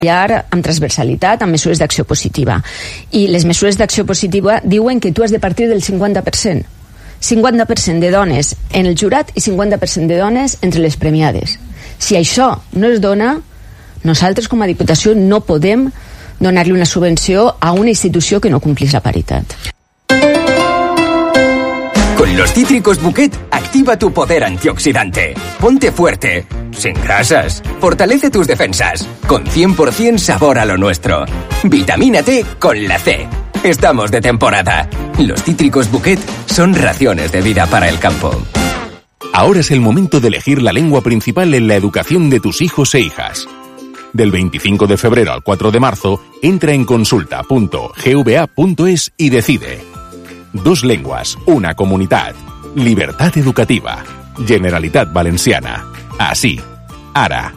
amb transversalitat, amb mesures d'acció positiva. I les mesures d'acció positiva diuen que tu has de partir del 50%. 50% de dones en el jurat i 50% de dones entre les premiades. Si això no es dona, nosaltres com a Diputació no podem donar-li una subvenció a una institució que no complís la paritat. Con los cítricos Bouquet, activa tu poder antioxidante. Ponte fuerte, sin grasas. Fortalece tus defensas. Con 100% sabor a lo nuestro. Vitamina T con la C. Estamos de temporada. Los cítricos Bouquet son raciones de vida para el campo. Ahora es el momento de elegir la lengua principal en la educación de tus hijos e hijas. Del 25 de febrero al 4 de marzo, entra en consulta.gva.es y decide. 2 lenguas, una comunitat. Libertad educativa. Generalitat Valenciana. Así. Ara.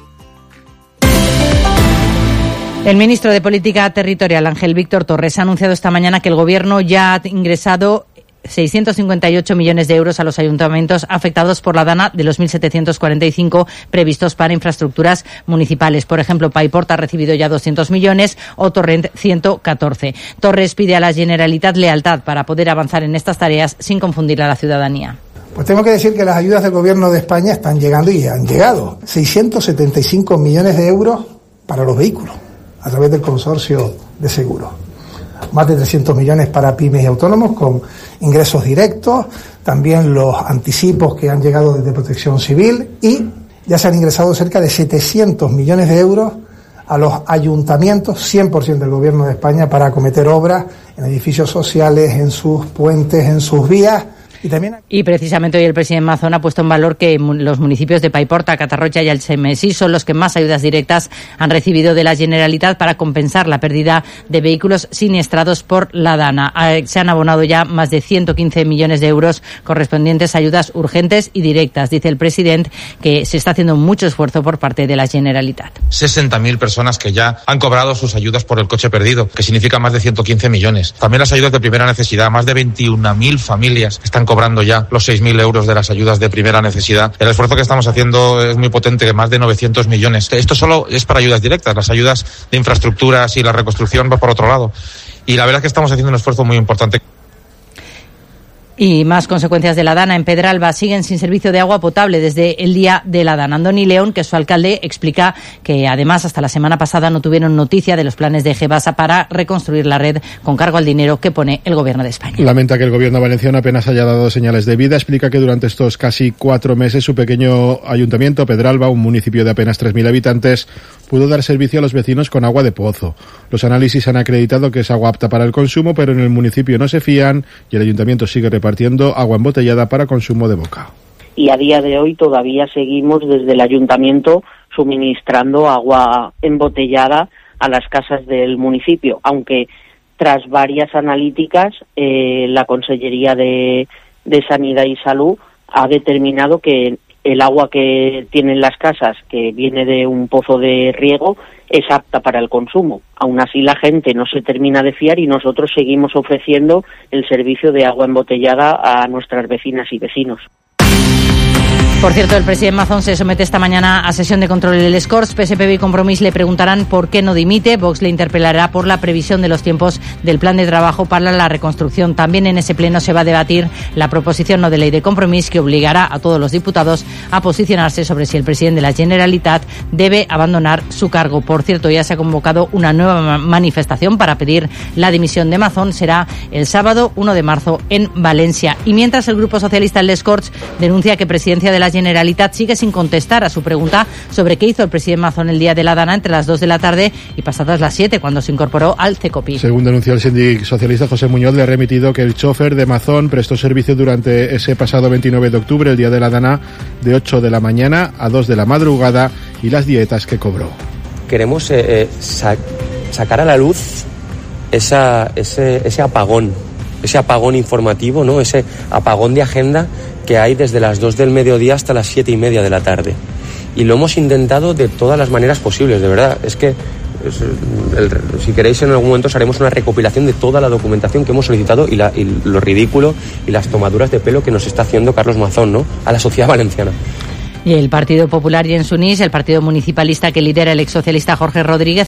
El ministro de Política Territorial, Ángel Víctor Torres, ha anunciado esta mañana que el Gobierno ya ha ingresado 658 millones de euros a los ayuntamientos afectados por la Dana de los 1.745 previstos para infraestructuras municipales. Por ejemplo, Paiporta ha recibido ya 200 millones o Torrent 114. Torres pide a la Generalitat lealtad para poder avanzar en estas tareas sin confundir a la ciudadanía. Pues tengo que decir que las ayudas del Gobierno de España están llegando y han llegado. 675 millones de euros para los vehículos a través del consorcio de seguros. Más de 300 millones para pymes y autónomos con ingresos directos, también los anticipos que han llegado desde Protección Civil y ya se han ingresado cerca de 700 millones de euros a los ayuntamientos, 100% del Gobierno de España, para acometer obras en edificios sociales, en sus puentes, en sus vías. Y precisamente hoy el presidente Mazón ha puesto en valor que los municipios de Paiporta, Catarroja y Algemesí son los que más ayudas directas han recibido de la Generalitat para compensar la pérdida de vehículos siniestrados por la Dana. Se han abonado ya más de 115 millones de euros correspondientes a ayudas urgentes y directas. Dice el presidente que se está haciendo mucho esfuerzo por parte de la Generalitat. 60.000 personas que ya han cobrado sus ayudas por el coche perdido, que significa más de 115 millones. También las ayudas de primera necesidad, más de 21.000 familias están cobrando ya los 6.000 euros de las ayudas de primera necesidad. El esfuerzo que estamos haciendo es muy potente, más de 900 millones. Esto solo es para ayudas directas, las ayudas de infraestructuras y la reconstrucción va por otro lado. Y la verdad es que estamos haciendo un esfuerzo muy importante. Y más consecuencias de la Dana. En Pedralba siguen sin servicio de agua potable desde el día de la Dana. Andoni León, que es su alcalde, explica que además hasta la semana pasada no tuvieron noticia de los planes de Gebasa para reconstruir la red con cargo al dinero que pone el Gobierno de España. Lamenta que el Gobierno valenciano apenas haya dado señales de vida. Explica que durante estos casi 4 meses su pequeño ayuntamiento, Pedralba, un municipio de apenas 3.000 habitantes, pudo dar servicio a los vecinos con agua de pozo. Los análisis han acreditado que es agua apta para el consumo, pero en el municipio no se fían y el ayuntamiento sigue repartiendo agua embotellada para consumo de boca. Y a día de hoy todavía seguimos desde el ayuntamiento suministrando agua embotellada a las casas del municipio, aunque tras varias analíticas la Consellería de Sanidad y Salud ha determinado que el agua que tienen las casas, que viene de un pozo de riego, es apta para el consumo. Aún así la gente no se termina de fiar y nosotros seguimos ofreciendo el servicio de agua embotellada a nuestras vecinas y vecinos. Por cierto, el presidente Mazón se somete esta mañana a sesión de control del Escorts. PSPB y Compromís le preguntarán por qué no dimite. Vox le interpelará por la previsión de los tiempos del plan de trabajo para la reconstrucción. También en ese pleno se va a debatir la proposición no de ley de Compromís que obligará a todos los diputados a posicionarse sobre si el presidente de la Generalitat debe abandonar su cargo. Por cierto, ya se ha convocado una nueva manifestación para pedir la dimisión de Mazón. Será el sábado 1 de marzo en Valencia. Y mientras el Grupo Socialista del Escorts denuncia que Presidencia de la Generalitat sigue sin contestar a su pregunta sobre qué hizo el presidente Mazón el día de la Dana entre las 2 de la tarde y pasadas las 7, cuando se incorporó al CECOPI. Según denunció el síndic socialista José Muñoz, le ha remitido que el chofer de Mazón prestó servicio durante ese pasado 29 de octubre, el día de la Dana, de 8 de la mañana a 2 de la madrugada y las dietas que cobró. Queremos sacar a la luz ese apagón informativo, ¿no? Ese apagón de agenda que hay desde las 2 del mediodía hasta las 7:30 de la tarde. Y lo hemos intentado de todas las maneras posibles, de verdad. Es que, si queréis, en algún momento os haremos una recopilación de toda la documentación que hemos solicitado y lo ridículo y las tomaduras de pelo que nos está haciendo Carlos Mazón, ¿no?, a la sociedad valenciana. Y el Partido Popular y en Sunís, el partido municipalista que lidera el exsocialista Jorge Rodríguez,